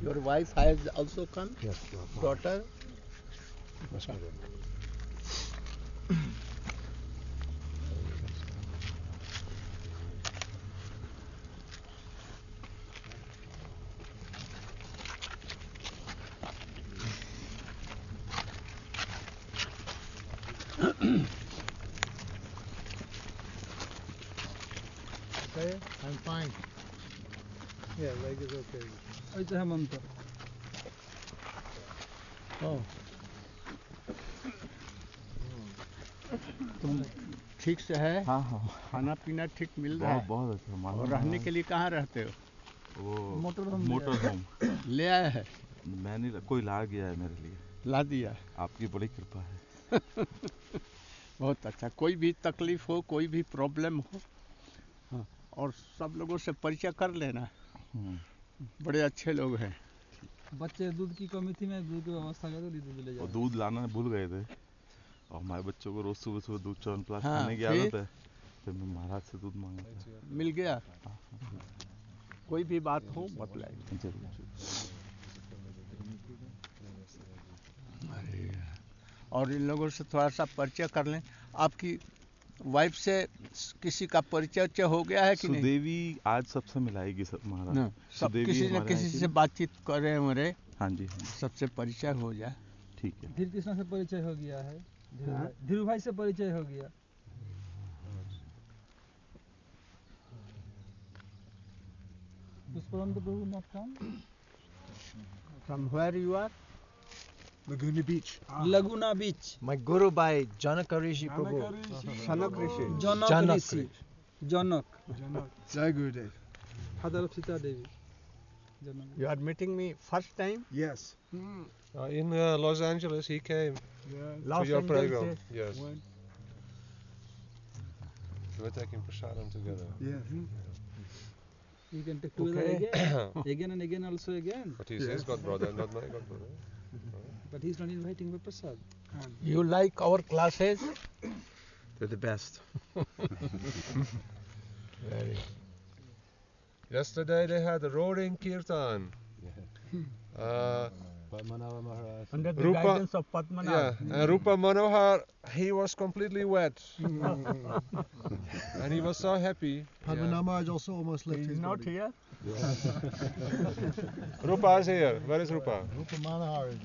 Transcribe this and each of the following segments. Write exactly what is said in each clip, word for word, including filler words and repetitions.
Your wife has also come? Yes. Daughter? Yes, madam. Okay, I'm fine. Yeah, leg is okay. It's Hemanta. Oh. तुम ठीक से है? हाँ हाँ खाना पीना ठीक मिल रहा बहुत है? बहुत अच्छा मालूम और रहने के लिए कहाँ रहते हो? वो मोटर होम मोटर होम ले आया है? मैंने कोई ला गया है मेरे लिए। ला दिया? आपकी बड़ी कृपा है। बहुत अच्छा। कोई भी तकलीफ हो, कोई भी प्रॉब्लम हो, हाँ, और सब लोगों से परिचय कर लेना। बड़े अच्छे लोग हैं। बच्चे दूध की कमी थी, मैं दूध की व्यवस्था करके दूध ले वो जाऊँ। दूध लाना भूल गए थे और हमारे बच्चों को रोज सुबह सुबह दूध च्यवनप्राश हाँ, खाने की फिर? आदत है, फिर मैं महाराज से दूध मांगा था। मिल गया? कोई भी बात हो बतलाइए। जरूर। और इन लोगों से थोड़ा सा परिचय कर लें। आपकी वाइफ से किसी का परिचय हो गया है कि नहीं? सुदेवी आज सबसे मिलाएगी सब महाराज। ना, सब किसी न किसी से बातचीत कर रहे हमारे। हाँ जी, हाँ जी। सबसे परिचय हो जाए। ठीक है। धीर कृष्ण से परिचय हो गया है, धीरू भाई से परिचय हो गया। पुष्पवंत प्रभु not come? From where you are? Laguna Beach. Laguna Beach. My Guru Bhai, Janak Rishi Prabhu. Janak Rishi. Janak Rishi. Janak. Jai Gurudev. Father of Sita Devi. Janak. You are meeting me first time? Yes. Hmm. Uh, in uh, Los Angeles, he came Los to your Angeles. program. Yes. When? We were taking prasadam together. Yeah. You can take together Okay. again, again and again also again. But he's his godbrother, not my godbrother. But he's not inviting me prasad. You like our classes? They're the best. Very. Yesterday they had a roaring kirtan. Uh, Under the Rupa- guidance of yeah, Padmanabh. and Rupa Manohar, he was completely wet. And he was so happy. Padmanabh also almost left He his is not body. here? Rupa is here. Where is Rupa? Rupa Manohar is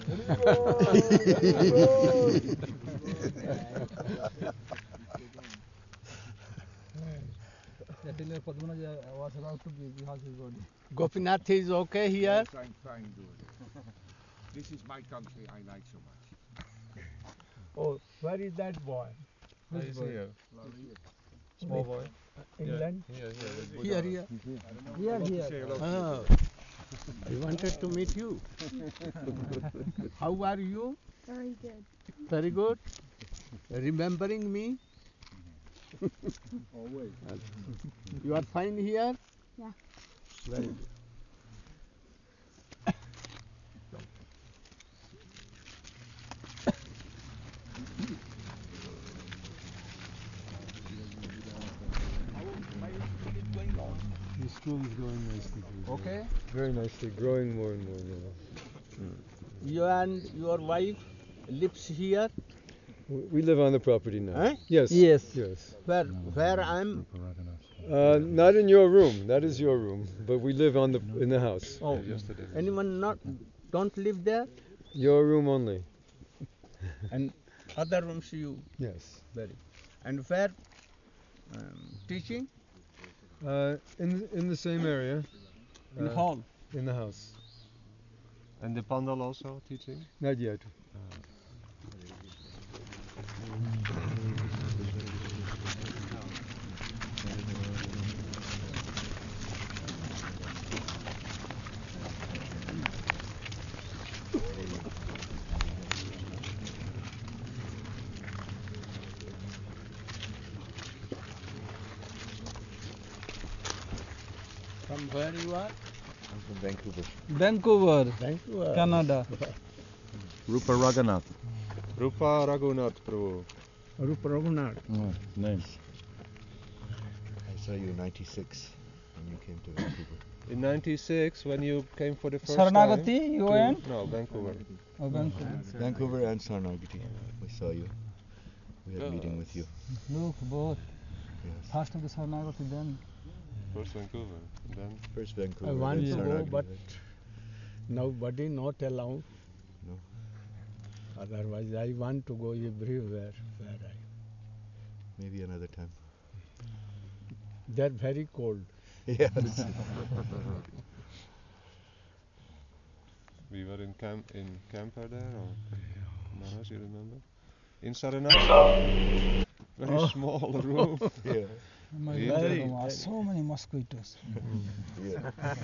Actually, Padmanath was about to be has his body. Gopinath is okay here? Yes, I'm fine doing. This is my country I like so much. Oh, where is that boy? He's here. Small boy. England? Here, here. Here, here. Here, here. Oh, I wanted to meet you. How are you? Very good. Very good. Remembering me? Always. You are fine here? Yeah. Very good. The school is going nicely. Okay? Very nicely, growing more and more now. You and your wife lives here? We live on the property now. Eh? Yes. Yes. Yes. Where, where I am? Uh, not in your room. That is your room. But we live on the in the house. Oh, anyone not don't live there? Your room only. And other rooms you Yes. very. And where um, teaching? Uh, in in the same area. In Uh, hall. In the house. And the pandal also teaching? Not yet. From where you are? I'm from Vancouver. Vancouver, Vancouver. Canada. Rupa Raghunath. Rupa Raghunath Prabhu. Rupa Raghunath. Oh, nice. I saw you in ninety-six when you came to Vancouver. In ninety-six, when you came for the first Saranagati, time. you to- went? No, Vancouver. Oh, Vancouver. Vancouver and Saranagati. We saw you. We had a meeting with you. Look, both. Yes. First of the Saranagati, then. First Vancouver. Then First Vancouver. I want then to go, Saranagati. but nobody not allowed. No. Otherwise, I want to go everywhere. Where I. Maybe another time. They're very cold. Yes. we were in camp in camper there, or Maharaj, you remember? In Saranagati. Very Oh. small room. Yeah. Oh my Yeah. God, Very, there were very. so many mosquitoes. Yeah.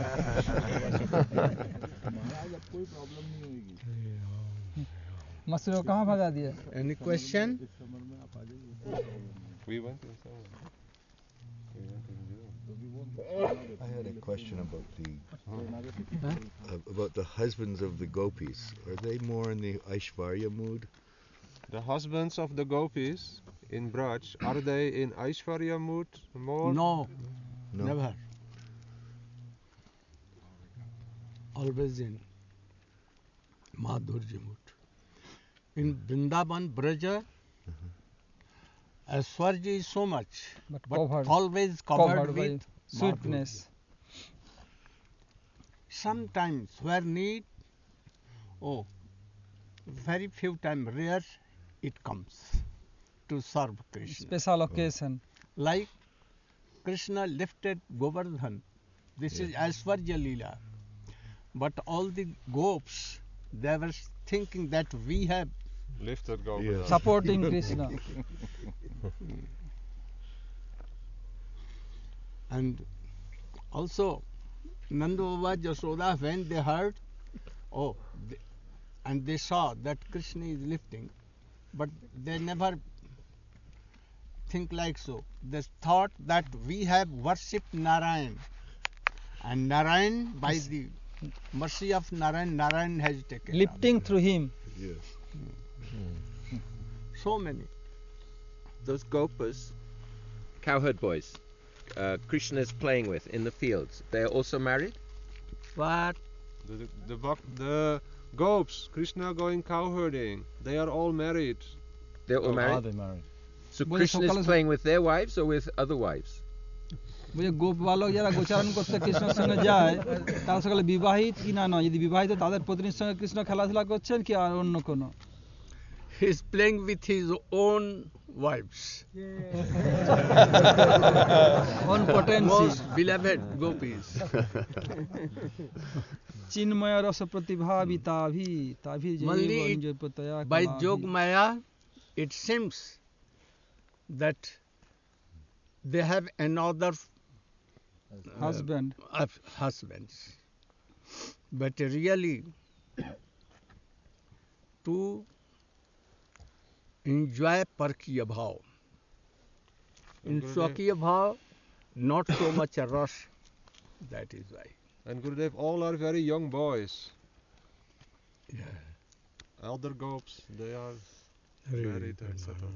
महाराज अब कोई problem नहीं होगी मच्छरों को कहाँ भगा दिया? Any question? इस समर में आप आ जाइए We went in summer. We went in June. तो भी वो I had a question about the Huh? uh, about the husbands of the gopis. Are they more in the Aishvarya mood? The husbands of the gopis in Braj, are they in Aishwarya mood more? No, No. never. Always in Madhurya mood. In Vrindavan, Braja, Aishwarya is so much, But but covered, always covered, covered by with sweetness. Sometimes where need, oh, very few times, rare it comes to serve Krishna. Special occasion. Like Krishna lifted Govardhan. This is Aishwarya Leela. But all the gops, they were thinking that we have Lifted go. Yeah. Supporting Krishna. and also Nanda Baba, Jasoda, when they heard, oh, they, and they saw that Krishna is lifting, but they never think like so. They thought that we have worshipped Narayan, and Narayan, by the mercy of Narayan, Narayan has taken Lifting through him. Yes. so many. Those gopas, cowherd boys, uh, Krishna is playing with in the fields, they are also married? But The the the, bak- the gopes, Krishna going cowherding, they are all married. They're all Oh, married? they married? So Well, Krishna Sokala- is playing with their wives or with other wives? বুঝে গোপ বালক যারা গোচারণ করতে কৃষ্ণের সঙ্গে যায় তারা সকলে বিবাহিত কি না নয়, যদি বিবাহিত তাদের পত্নীর সঙ্গে কৃষ্ণ খেলাধুলা করছেন কি আর অন্য কোনো? he is playing with his own wives. Own potency. Most beloved gopis. চিন্ময় রস প্রতিভাবি তাভি তাভি Only জৈব it- নিজ প্রত্যয়া By কলাভি। Jog Maya, it seems that they have another uh, Husband. of husbands. But really, to enjoy Parkiya Bhav. In Gurudev- Swakiya Bhav, not so much a rush. That is why. And Gurudev, all are very young boys. Yeah. Elder gopes, they are married and settled.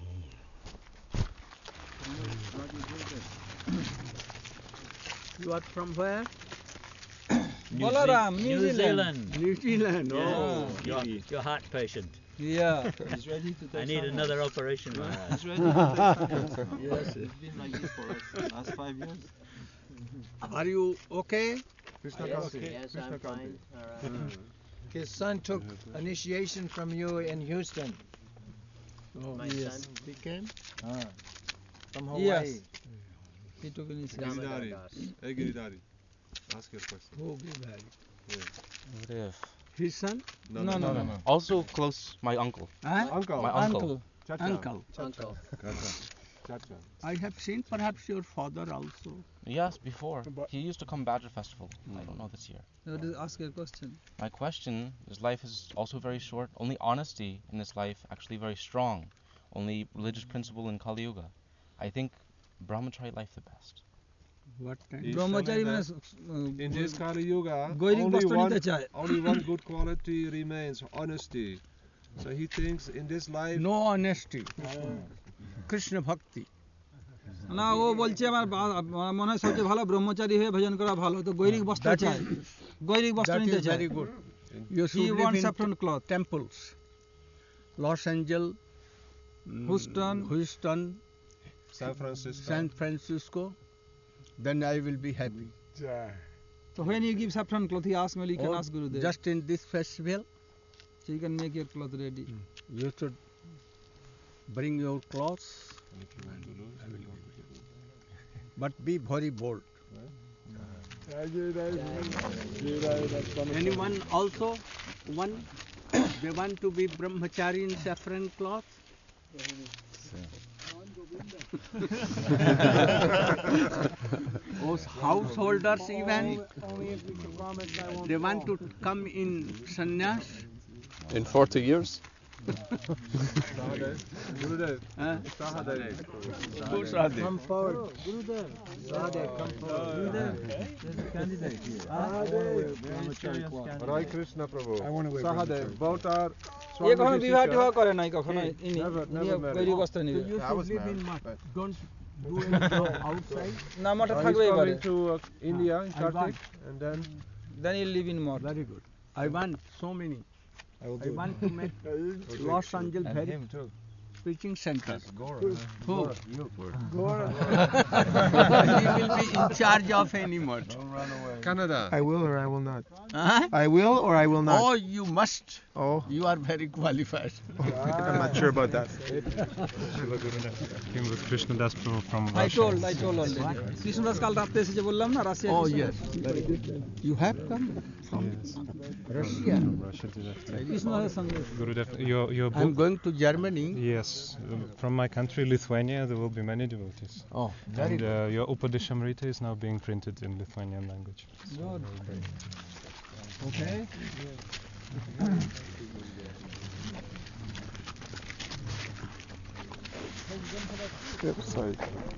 You are from where? Balaram, New Zealand. New Zealand. Oh, Your, your heart patient. Yeah. He's ready to I need another operation, Maharaj. yes. It's been like this for us last five years. Are you okay? Krishna Yes, Kanti. yes, Krishna I'm Kanti. fine. All right. His son took initiation from you in Houston. Oh, My yes. son, He came. Ah, from Hawaii. Yes. He took initiative. Giridhari. Damodar Das. Hey Giridhari, ask your question. Oh, Giridhari. Gurudev. His son? No, no, no. no. Also close, my uncle. Huh? Uncle. My uncle. Uncle. Chacha. Uncle. Uncle. Chacha. I have seen perhaps your father also. Yes, before. But- He used to come Badger Festival. I don't know this year. So just ask your question. My question is, life is also very short. Only honesty in this life actually very strong. Only religious principle in Kali Yuga. I think brahmachari life the best. What kind? He's Brahmachari telling মানে that in this Kali Yuga, গৈরিক only বস্ত্র one, নিতে চায়। only one good quality remains, honesty. So he thinks in this life, No honesty. Krishna Bhakti. না ও বলছে আমার বা- আমার মনে হয় সবচেয়ে ভালো ব্রহ্মচারী হয়ে ভজন করা ভালো তো গৈরিক বস্ত্র That চাই is- গৈরিক বস্ত্র That নিতে is চাই very good. You He should live wants in saffron cloth. temples. Los Angeles, mm, Houston. Houston, San Francisco. San Francisco. Then I will be happy. so when you give saffron cloth he asked me you can Or ask Gurudev just in this festival, so you can make your cloth ready you should bring your clothes, but be very bold. Anyone also one they want to be brahmachari in saffron cloth? Those householders even they want to come in sannyas. In forty years? Gurudev. Huh? Sahadev. Who Sahadev? Come forward. Gurudev. Sahadev, come forward. Gurudev. There's a candidate here. Rai Krishna Prabhu. I want to wear Sahadev. Both are এ কখনো Swamiji বিবাহ Shishya. টিবাহ করে নাই কখনো He ইনি never- ইনি never married. গৈরিক বস্ত্র নিবে You I should was live in married, mud. but- Don't do any job outside. না মঠে Uh, he's থাকবেই পারে coming to uh, India in I Kartik, want. and then then you live in mott Very good. I want so many. I will I do want to make Los Angeles And very him too. preaching centers. Gora. Who? You. He will be in charge of any mud. Don't run away. Canada. I will or I will not. Huh? I will or I will not. Oh, you must. Oh, You are very qualified. I'm not sure about that. Came with Krishnadas Prabhu from I Russia. told I told already Krishnadas কাল রাতে এসেছে বললাম না Russia Oh, yes. Very good. You have come from Russia. From Russia directly. কৃষ্ণদাসের সঙ্গে Gurudev, your, your I'm book? going to Germany. Yes, um, from my country, Lithuania, there will be many devotees. Oh, very and good. uh, your Upadeshamrita is now being printed in Lithuanian language. So Good. we'll bring- Okay. Sorry.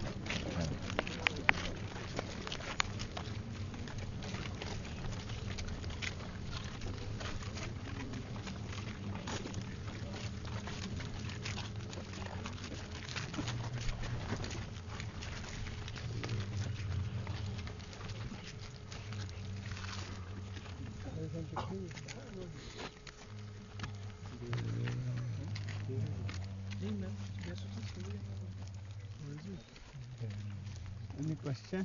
Any question?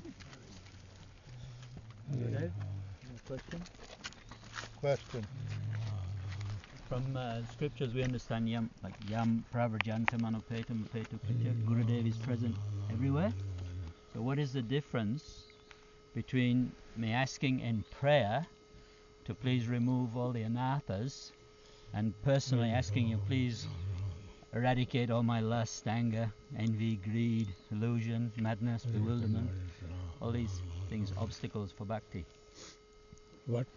Gurudev, question? Question. From uh, scriptures we understand yam like yam pravarjantam anupetam petu pitya. Gurudev is present everywhere. So what is the difference between me asking in prayer to please remove all the anathas and personally asking you please eradicate all my lust, anger, envy, greed, illusion, madness, bewilderment, all these things, obstacles for bhakti? What?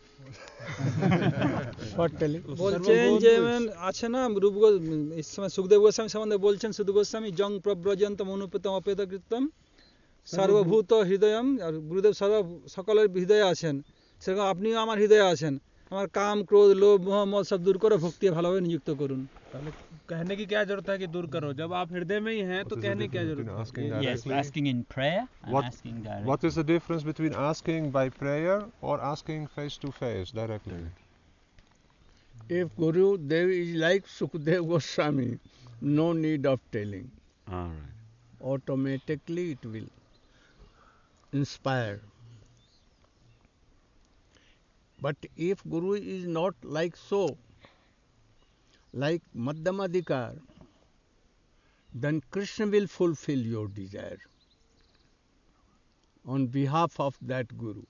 What telling? বলছেন যে মানে আছে না রূপ গো- এই সময় সুখদেব গোস্বামী সম্বন্ধে বলছেন সুধ গোস্বামী জং প্রব্রজন্তম অনুপতম অপেতকৃতম সর্বভূত হৃদয়ম আর গুরুদেব সর্ব সকলের হৃদয়ে আছেন সেরকম আপনিও আমার হৃদয়ে আছেন আমার কাম ক্রোধ লোভ মোহ মদ সব দূর করে ভক্তি ভালোভাবে নিযুক্ত করুন कहने की क्या जरूरत है कि दूर करो जब आप हृदय में ही हैं तो What is the कहने की क्या difference जरूरत between है asking Yes, directly? asking in prayer and What, asking directly. what is the difference between asking by prayer or asking face to face directly? If Guru Dev is like Sukdev Goswami, no need of telling. All right. Automatically it will inspire. But if Guru is not like so, like Madhyamadikar, then Krishna will fulfill your desire on behalf of that Guru.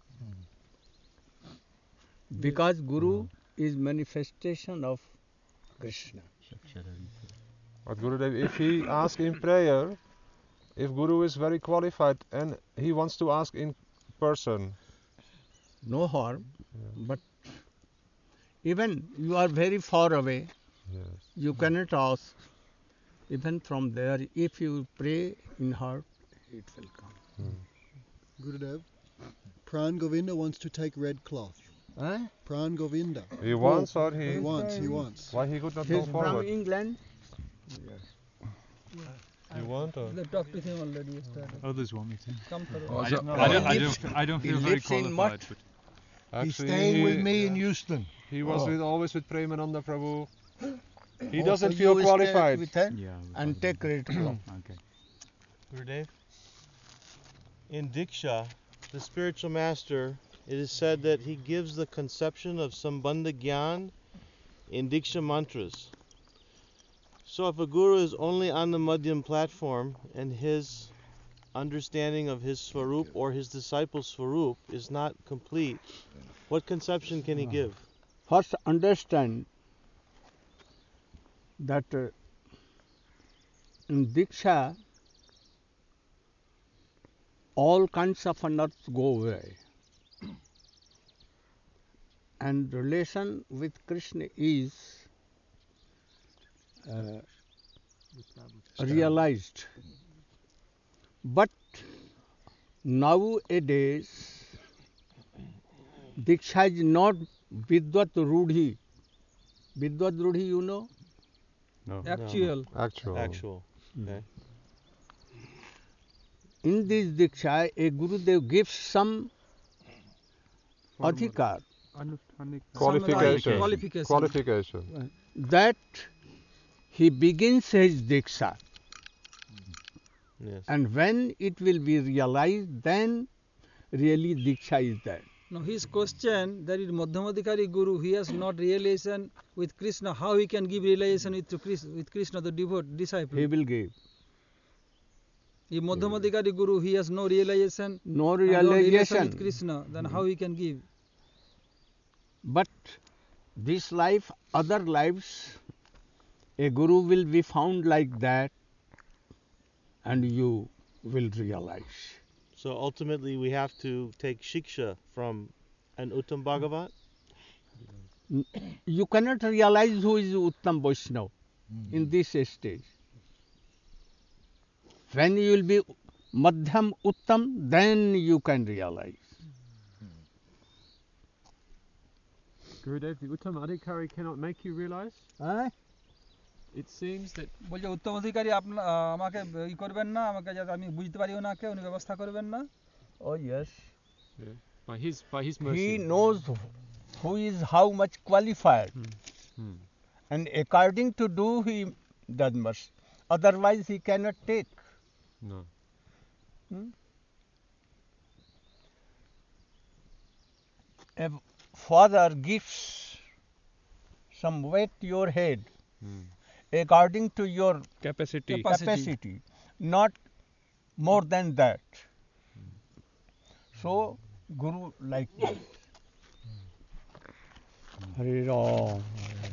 Because Guru is manifestation of Krishna. But Gurudev, if he asks in prayer, if Guru is very qualified and he wants to ask in person, No harm, but even you are very far away, yes. you cannot ask. Even from there, if you pray in heart, it will come. Gurudev, Pran Govinda wants to take red cloth. Huh? Pran Govinda. He wants or he? He wants, he wants. Why he could not He's go from forward? England. He want or? They talked with him already yesterday. Others want me to. Come through. I Also- don't, No, I don't, he I lives- don't, I don't he feel very lives in qualified. Mutt. But He's staying with me in Houston. He was Oh. with, always with Premananda Prabhu. He Oh, doesn't so feel you stay qualified. with her Yeah, and take credit from. Okay. Gurudev, in Diksha, the spiritual master, it is said that he gives the conception of Sambandha Gyan in Diksha mantras. So if a guru is only on the Madhyam platform and his understanding of his Swarup or his disciple's Swarup is not complete, what conception can he give? First, understand that uh, in Diksha, all kinds of unearths go away. And relation with Krishna is uh, realized. But nowadays, Diksha is not Vidvat Rudhi. Vidvat Rudhi, you know? No. Actual. Actual. Actual. Okay. In this Diksha, a Gurudev gives some adhikar, Qualification. Qualification. Qualification. that he begins his Diksha. Yes. And when it will be realized, then really Diksha is there. Now his question, that is Madhyamadikari Guru, he has not realization with Krishna, how he can give realization with, to Krishna, with Krishna, the devote disciple? He will give. If Madhyamadikari Guru, he has no realization, No and no relation realization. with Krishna, then how he can give? But this life, other lives, a Guru will be found like that, and you will realize. So ultimately we have to take Shiksha from an Uttam Bhagavat? N- You cannot realize who is Uttam Vaishnava in this stage. When you will be Madhyam Uttam, then you can realize. Gurudev, the Uttamadikari cannot make you realize? Huh? It seems that বলছে উত্তম অধিকারী আপনা আমাকে ই করবেন না, আমাকে যাতে আমি বুঝতে পারি ওনাকে, উনি ব্যবস্থা করবেন না? Oh yes. Yeah. By his by his mercy. He knows who is how much qualified. Hmm. And according to do he does much. Otherwise he cannot take. No. Hmm? A father gives some weight to your head Hmm. according to your Capacity. capacity, not more than that. So Guru like this. Hare Ram.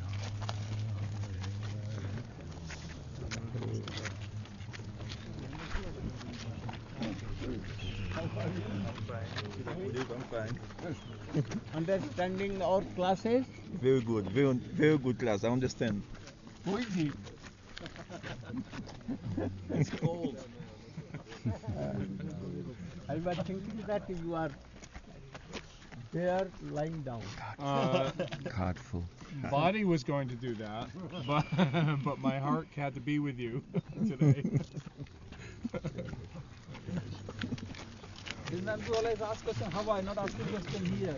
I'm fine. Understanding our classes? Very good, very, very good class. I understand. Who is he? It's cold. I was thinking that you are there lying down. Uh, Godful. Body was going to do that, but but my heart had to be with you today. Dinantu always ask question how I not asking question here.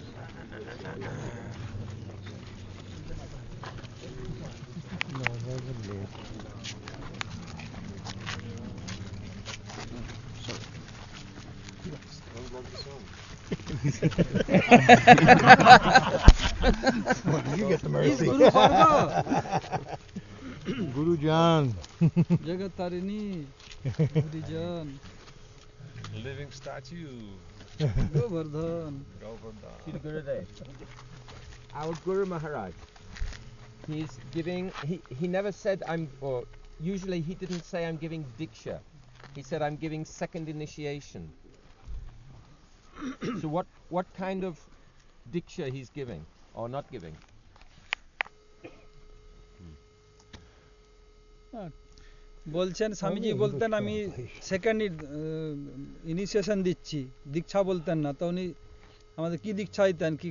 You get the He's mercy. Guru Parva. Guru Jan. Jagat Tarini. Gurijan. Living statue. Govardhan. Gurudev. Our Guru Maharaj, he's giving, he, he never said I'm, or usually he didn't say I'm giving Diksha. He said I'm giving second initiation. So what, what kind of Diksha he's giving or not giving? বলছেন স্বামীজি বলতেন আমি second initiation দিচ্ছি, দীক্ষা বলতেন না, তো উনি আমাদের কি দীক্ষা দিতেন কি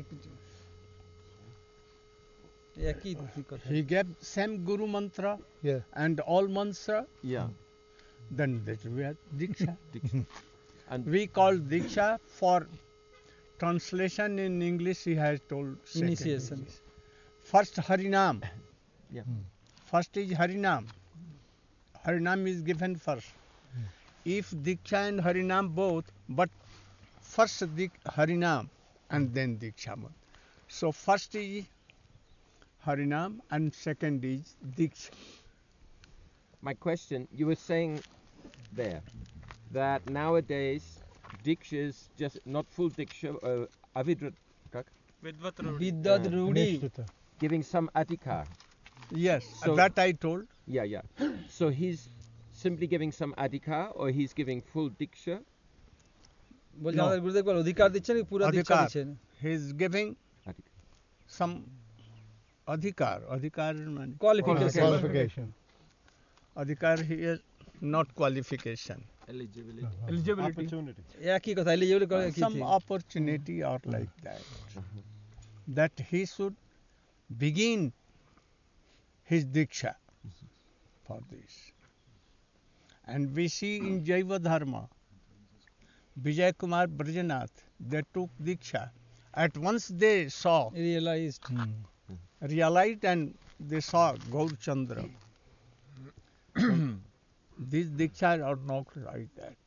একই কথা? He gave same Guru mantra Yeah. and all mantra. Yeah. then that we are Diksha. And we call Diksha for translation in English, he has told second Initiation. is. First Harinam. Yeah. First is Harinam. Harinam is given first. If Diksha and Harinam both, but first Dik Harinam and then Diksha. So first is Harinam and second is Diksha. My question, you were saying there that nowadays Diksha is just not full Diksha, uh, Avidrat, kak? Vidyad Rudi. Giving some adhikar. Yes, So- that I told. Yeah, yeah. So he's simply giving some adhikar or he's giving full Diksha? বলছে No. আমাদের গুরুদেব বল অধিকার দিচ্ছেন কি পুরো দীক্ষা Adhikar. দিচ্ছেন He is giving some adhikar. Adhikar means Qualification. Qualification. Adhikar here, not qualification. Eligibility. Eligibility. Opportunity. একই কথা এলিজিবল করে কি Some opportunity or like that. That he should begin his diksha for this. And we see in Jaiva Dharma, Vijay Kumar Brajanath, they took diksha. At once they saw, realized, realized and they saw Gaur Chandra. These dikshas are not like that.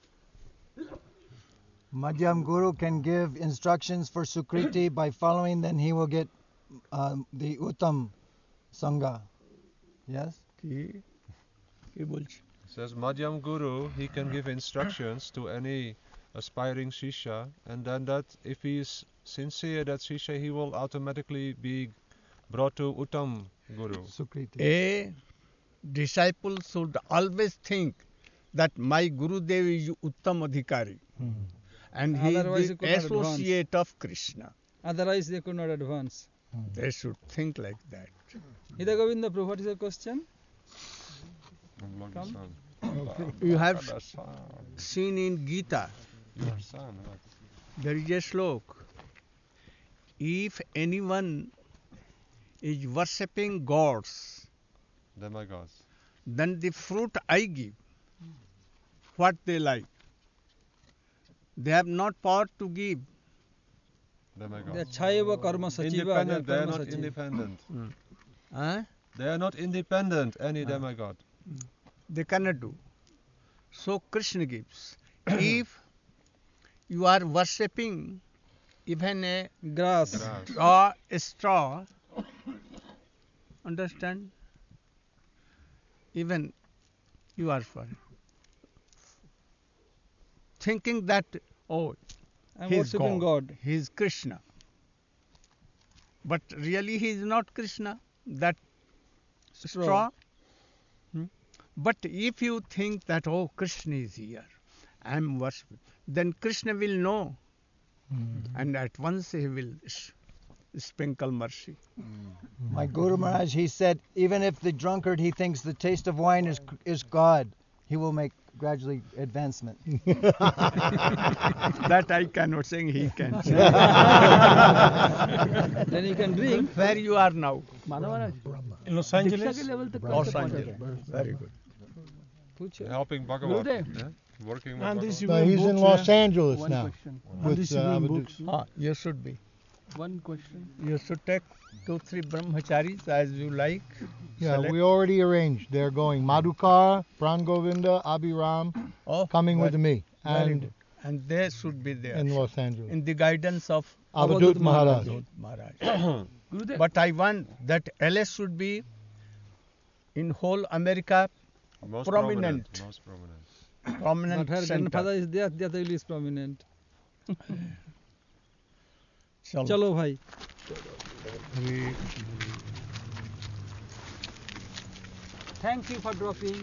Madhyam Guru can give instructions for Sukriti by following, then he will get um, the Uttam Sangha. Yes? Ki, ki bolche? Says Madhyam Guru, he can give instructions to any aspiring Shisha, and then that if he is sincere, that Shisha, he will automatically be brought to Uttam Guru. Sukriti. A disciple should always think that my Gurudev is Uttam Adhikari. And he Otherwise is he the could not advance. associate of Krishna. otherwise they could not advance. They should think like that. Hida Govinda Prabhu, what is your question? Come. You have seen in Gita, there is a slok. If anyone is worshipping gods, Demigods. then the fruit I give, what they like. They have not power to give. Demigods. They are Chaiva Karma Sachiva. Independent, they are Karma not Sachiva. independent. Huh? They are not independent, any demigod. They cannot do. So Krishna gives. If you are worshipping even a grass, straw, a straw, understand? Even you are for thinking that, oh, I'm he is worshipping God. God. He is Krishna. But really he is not Krishna. That straw. Straw. Hmm? But if you think that, oh, Krishna is here, I am worshipping, then Krishna will know. And at once he will s- sprinkle mercy. My Guru Maharaj, he said, even if the drunkard, he thinks the taste of wine is is God, he will make gradually advancement. That I cannot say, he can say. Then you can drink. Where you are now? In Los Angeles. Los Angeles. Very good. Helping Bhagavat. Gurudev. Yeah? Working with And Bhagavat. this you No, win he's in books, Los yeah? Angeles One now. question. with, And this you uh, win Avadut. books. Ah, you should be. One question. You should take two, three brahmacharis as you like. Yeah, Select. we already arranged. They're going Madhukar, Pran Govinda, Abhiram, Oh, coming with very- me. very And good. And they should be there. in Los Angeles. In the guidance of Avadut Maharaj. Avadut Maharaj. Gurudev. But I want that L S should be in whole America Most prominent. prominent. Most prominent. prominent But her center. grandfather is there, that will is prominent. Chalo. Chalo bhai. Thank you for dropping.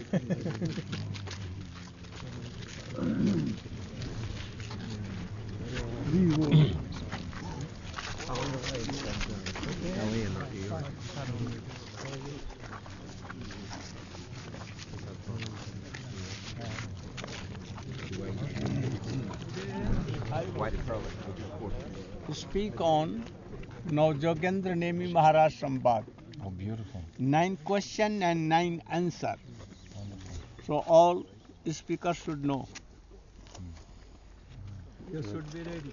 To speak on Navjogendra Nemi Maharaj Sambad. Oh, beautiful. Nine question and nine answer. So all speakers should know. You should be ready.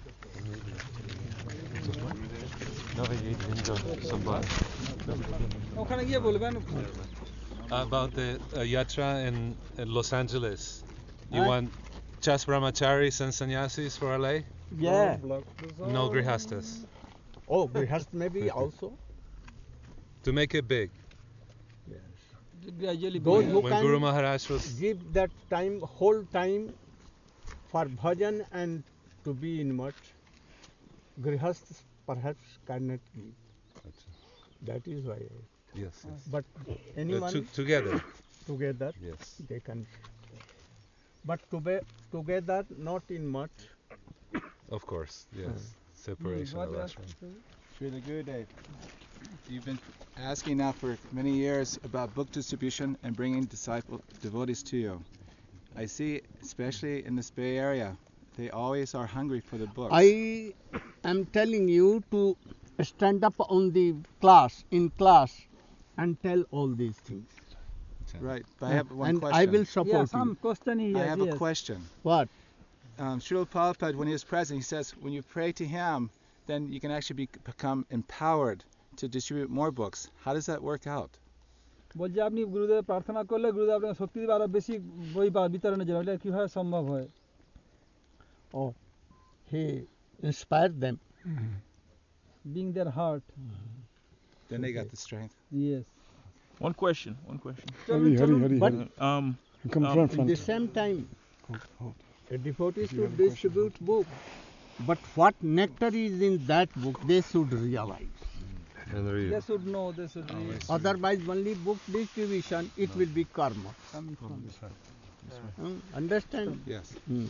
ওখানে গিয়ে বলবেন About the uh, yatra in, in Los Angeles. You Huh? want just brahmacharis and sannyasis for L A? Yeah. No grihastas. Oh, grihast maybe also. To make it big. gradually Those who When can Guru Maharaj was give that time, whole time for bhajan and to be in much, grihasthas perhaps cannot give. That is why. yes, yes. But Uh, anyone to- together. together, Yes. they can. But to be together, not in much. Of course, yes. Separation of ashram. Srila Gurudev, you've been asking now for many years about book distribution and bringing disciple devotees to you. I see, especially in this Bay Area, they always are hungry for the books. I am telling you to stand up on the class, in class, and tell all these things. Right, but I have one and question. I will support Yeah, some you. question he I has, have a yes. question. What? Um, Srila Prabhupada, when he was present, he says when you pray to him, then you can actually be, become empowered to distribute more books. How does that work out? বলছে আপনি গুরুদেব প্রার্থনা করলে গুরুদেব আপনাকে শক্তি দিবে আরো বেশি বই বা বিতরণের জন্য এটা কিভাবে সম্ভব হয় Oh, he inspired them. being their heart Then they got the strength. yes One question, one question. Hurry, hurry, hurry, But, hurry. um, Come um, front, front. At the same time, a devotee should distribute book. But what nectar is in that book, they should realize. they should know they should read Otherwise, only book distribution, it will be karma. coming from Hmm, understand? Yes. Hmm.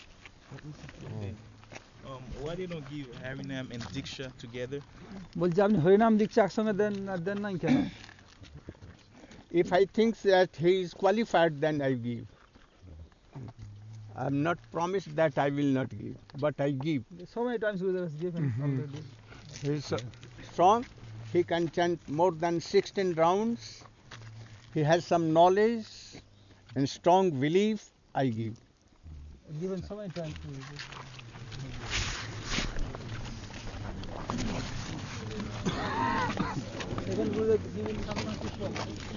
um, why they don't give Harinam and Diksha together? বলছে আপনি হরিনাম দীক্ষা একসঙ্গে দেন আর দেন নাই কেন If I think that he is qualified, then I give. I am not promised that I will not give, but I give. so many times Gurudev has given already He is uh, strong. He can chant more than sixteen rounds. He has some knowledge and strong belief. I give. given so many times Gurudev. Even Gurudev given someone to show.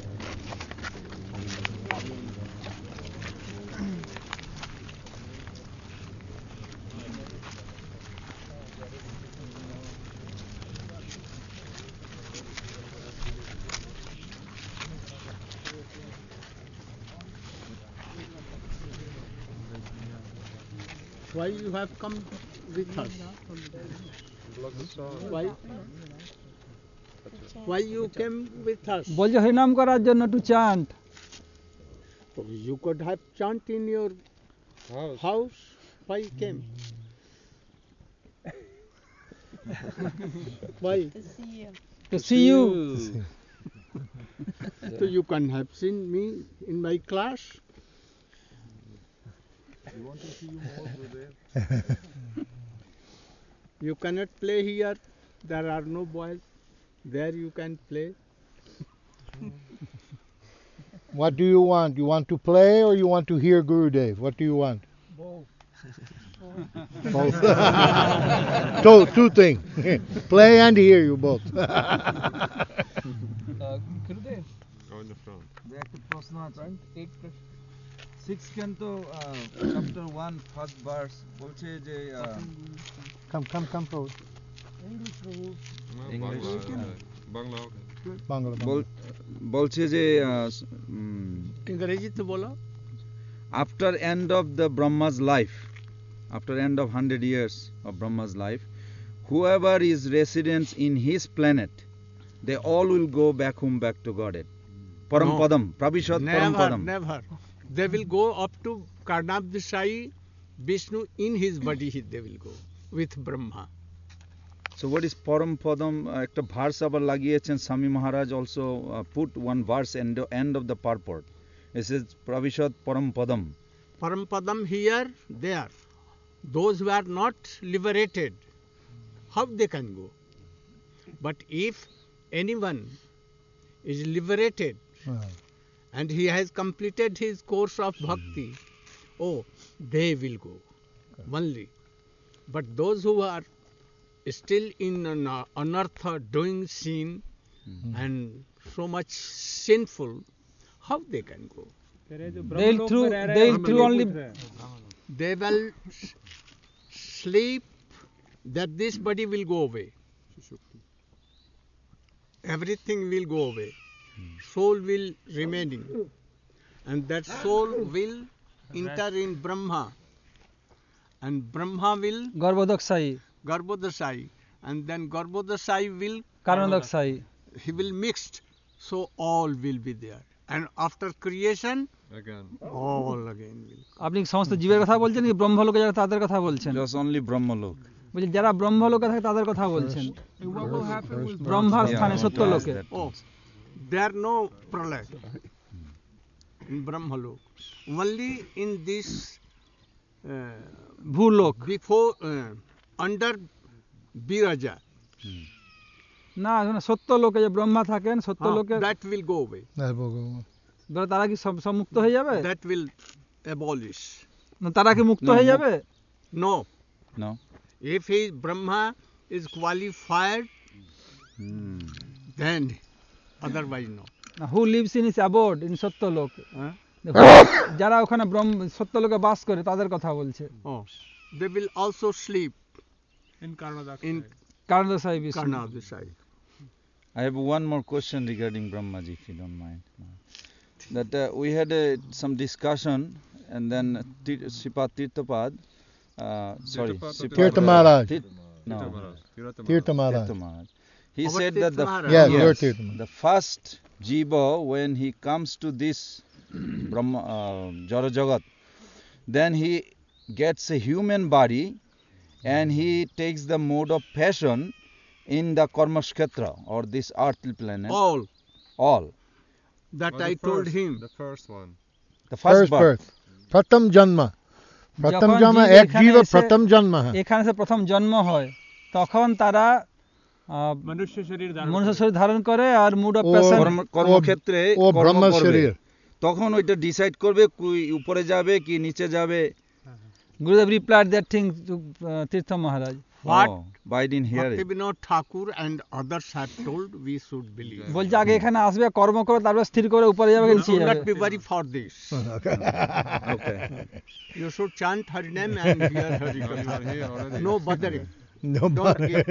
Why you have come with us? Why? Why you came with us? বলছে হরিনাম করার জন্য to chant You could have chant in your house. Why you came? Why? to see you So you can have seen me in my class. We want to see you more, Gurudev. You cannot play here. There are no boys. There you can play. What do you want? You want to play or you want to hear Gurudev? What do you want? both Both. two, two things. Play and hear you both. গুরুদেব Go in the front. একটা প্রশ্ন আছে six canto chapter one first verse বলছে যে Come, come, come forward. English. Bangla. Bangla. বল- বলছে যে इंग्रेजी तो बोलो. after end of the Brahma's life, after end of one hundred years of Brahma's life, whoever is residents in his planet, they all will go back home, back to Godhead. Param No. Padam, Pravishad Param Never, Padam. never. They will go up to Karnab Desai, Vishnu in his body. he- They will go with Brahma. So what is Param Padam? Uh, একটা verse আবার লাগিয়েছেন Swami Maharaj also uh, put one verse in the end of the purport. It says Pravishad Param Padam. Paramadam here, there. Those who are not liberated, how they can go? But if anyone is liberated and he has completed his course of bhakti, oh, they will go only. But those who are still in an uh, uneartha doing sin and so much sinful, how they can go? They'll through, they'll through only. They will s- sleep that this body will go away. Everything will go away. Soul will remaining. And that soul will enter in Brahma. And Brahma will Garbhodakshai. Garbhodakshai. And then Garbhodakshai will Karanodakshai. he will mixed. So all will be there. And after creation, Again. all again will. আপনি কি সমস্ত জীবের কথা বলছেন কি ব্রহ্মলোকে যারা তাদের কথা বলছেন? Just only Brahmalok. বলছি যারা ব্রহ্মলোকে থাকে তাদের কথা বলছেন। ব্রহ্মার স্থানে সত্যলোকে। Oh, there are no pralay in Brahmalok. Only in this uh, ভূলোক before uh, under Viraja. না সত্যলোকে যে ব্রহ্মা থাকেন সত্যলোকে That will go away. তারা কি সব সব মুক্ত হয়ে যাবে? That will abolish. না তারা কি মুক্ত হয়ে যাবে? No. No. If he Brahma is qualified, then otherwise no. Who lives in his abode in সত্যলোক? যারা ওখানে ব্রহ্ম সত্যলোকে বাস করে তাদের কথা বলছে। Oh, they will also sleep in Karanodakshai. in Karanodakshai. Karanodakshai. I have one more question regarding Brahmaji, if you don't mind. That uh, we had uh, some discussion, and then Tir- Sripad Tirthapad, uh, sorry, Sripad, Tirtha uh, Maharaj. Tir- no, Tirtha Maharaj. Tirtha Maharaj. He Our said Tirtha that the Maharaj. Yes, your yes, Tirtha Maharaj. the first jiva when he comes to this Brahma uh, Jara Jagat, then he gets a human body, and he takes the mode of passion in the Karmasketra or this earthly planet. All. All. That Or the I told first- him. The first one. The first, First birth. birth. Pratham Janma. Pratham যখন Janma, জীব ek এখানে jiva এসে- Pratham Janma hai. এখানে এসে প্রথম জন্ম হয় তখন তারা আহ, মনুষ্য শরীর ধারণ মনুষ্য শরীর ধারণ করে আর মুড অফ ও- প্যাশন কর্ম- কর্মক্ষেত্রে ও কর্ম ব্রহ্ম করবে। শরীর। তখন ওইটা ডিসাইড করবে কুই উপরে যাবে কি নিচে যাবে। Gurudev replied that thing to Tirtha Maharaj. What Oh, but I didn't hear it. Bhaktivinoda Thakur and others have told, we should believe. বলছে আগে এখানে আসবে কর্ম করে তারপর স্থির করে উপরে যাবে You নিচে should যাবে। not be worried for this. Okay. You should chant Hari name and hear Hari You are here Katha. already. No bothering. No Don't bother. give.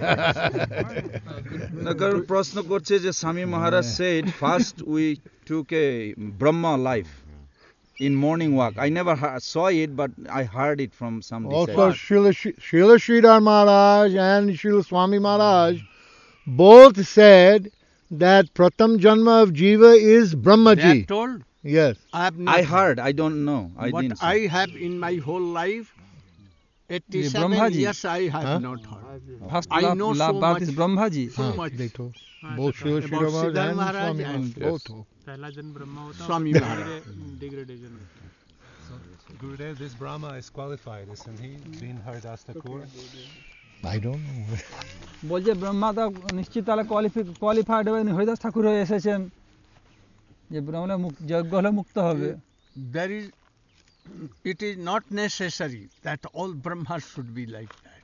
না, কারণ প্রশ্ন করছে যে Swami Maharaj said first we took a Brahma life in morning walk. I never ha- saw it, but I heard it from some Also, disciples. Srila Shri- Srila Sridhar Maharaj and Srila Swami Maharaj both said that Pratham Janma of Jiva is They Brahmaji. have told. Yes. I have not. I heard. I don't know. I What didn't. I see. have in my whole life, eighty-seven Brahmaji? years I have Huh? not heard. First I know so birth much. Is Brahmaji. So Huh, much. they told. Both Srila About Sridhar Maharaj Siddhar and Maharaj Swami and- Maharaj both told. पहला जन्म ब्रह्मा होता है Swami और Maharaj. धीरे degradation होता है। Gurudev, this Brahma is qualified, isn't he? Being Haridas Thakur. I don't know. বলছে ব্রহ্মা তো নিশ্চিত তাহলে কোয়ালিফাইড হবে হরিদাস ঠাকুর হয়ে এসেছেন যে ব্রহ্মা যজ্ঞ হলে মুক্ত হবে। There is, it is not necessary that all Brahmas should be like that.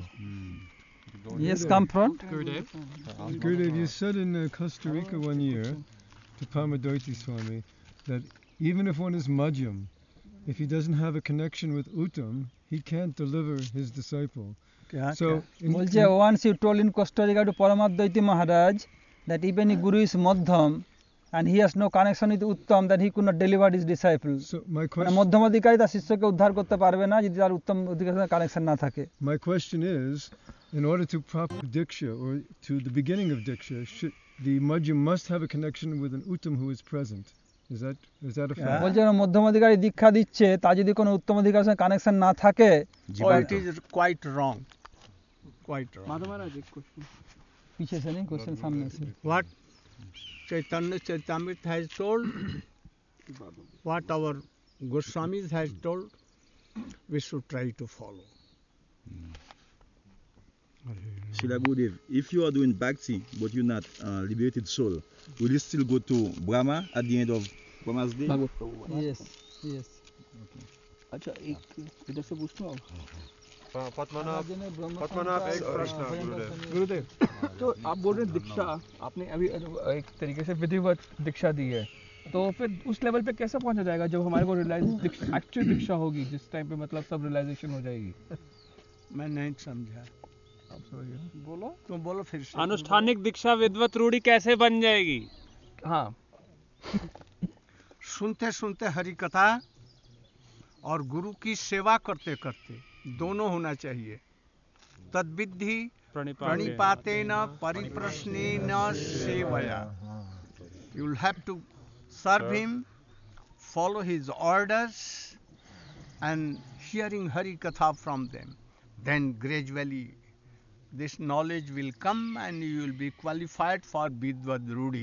Yes, come front. Gurudev. Gurudev, you said in uh, Costa Rica one year to Pamadoti Swami that even if one is Madhyam, if he doesn't have a connection with Uttam, he can't deliver his disciple. So, in, বলছে in- once you told in Costa Rica to Paramadvaiti Maharaj that even if Guru is Madhyam and he has no connection with Uttam, then he could not deliver his disciple. so my মানে question, মধ্যম অধিকারী তার শিষ্যকে উদ্ধার করতে পারবে না যদি তার উত্তম অধিকারীর কানেকশন না থাকে। my question is, in order to proper Diksha or to the beginning of Diksha, should, the Madhyam must have a connection with an Uttam who is present. Is that is that a fact? বলছে মধ্যম অধিকারী দীক্ষা দিচ্ছে তা যদি কোনো উত্তম অধিকারীর সঙ্গে connection না থাকে Oh, it is quite wrong. Quite wrong. পিছে সে নেই কোশ্চেন সামনে আছে। What Chaitanya Charitamrita has told, what our Goswamis has told, we should try to follow. Srila Gurudev, if you are doing bhakti but you're not uh, liberated soul, will you still go to Brahma at the end of Brahma's day? Yes, yes. अच्छा एक इधर से पूछता हूँ पद्मनाभ पद्मनाभ एक प्रश्न गुरुदेव गुरुदेव तो आप बोल रहे हैं दीक्षा आपने अभी एक तरीके से विधिवत दीक्षा दी है तो फिर उस लेवल पे कैसे पहुंचा जाएगा जब हमारे को रियलाइज एक्चुअल दीक्षा होगी जिस टाइम पे मतलब सब रियलाइजेशन हो जाएगी मैं नहीं समझा बोलो तुम बोलो फिर से अनुष्ठानिक दीक्षा विद्वत रूढ़ी कैसे बन जाएगी हाँ सुनते सुनते हरि कथा और गुरु की सेवा करते करते दोनों होना चाहिए तद्विद्धि प्रणिपातेन परिप्रश्नेन सेवया you will have to serve him follow his orders and hearing hari katha from them then gradually this knowledge will come and you will be qualified for vidvad rudi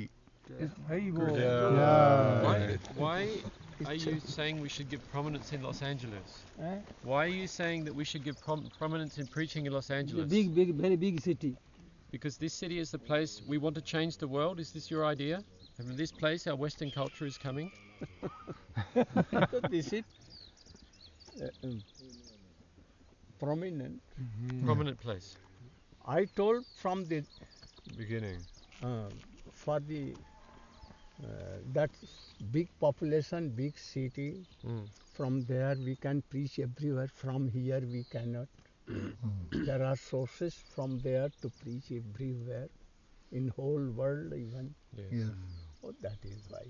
Why, why are you saying we should give prominence in Los Angeles? Eh? Why are you saying that we should give prom- prominence in preaching in Los Angeles? Big, big, very big city. Because this city is the place we want to change the world. Is this your idea? And from this place, our Western culture is coming. So this is uh, um, prominent. Mm-hmm. Prominent place. I told from the beginning. Uh, for the uh, that big population, big city. Mm. From there we can preach everywhere. From here we cannot. There are sources from there to preach everywhere, in whole world even. Yes. Yeah. Oh, that is why.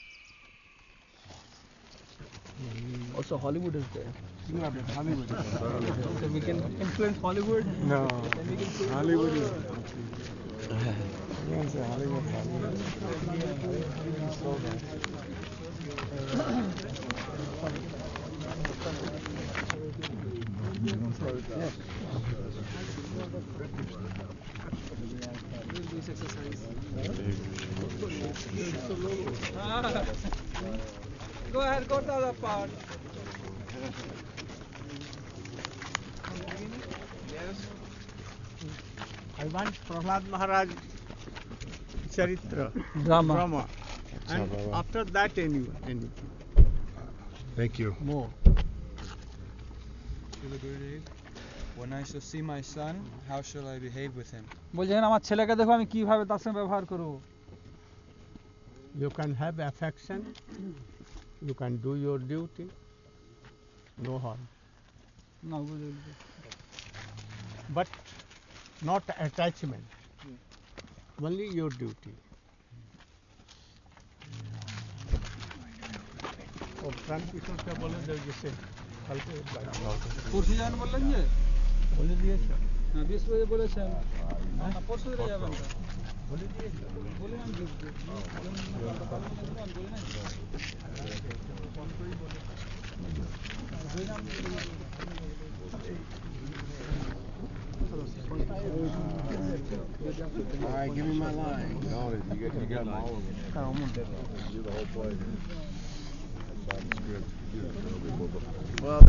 Also Hollywood is there. You are Hollywood. So we can influence Hollywood. No. Then we can say Hollywood is. Yes, Hollywood. This exercise. Go ahead, go to the other part. Yes. I want Prahlad Maharaj Charitra Drama. drama. And after that, any, any. Thank you. More. When I shall see my son, how shall I behave with him? বলছেন আমার ছেলেকে দেখো আমি কিভাবে তার সঙ্গে ব্যবহার করব You can have affection. You can do your duty. No harm. No. But not attachment. Only your duty. और प्राण किशोर क्या बोले जब जैसे हल्के পরশু যান বললেন যে बोले दिए सर হ্যাঁ বিশ বজে বলেছেন না পরশু দিনে যাবেন बोले दिए सर বলে আমি All right, give me my line. No, you got, you got them all of them. Do the whole play. Well,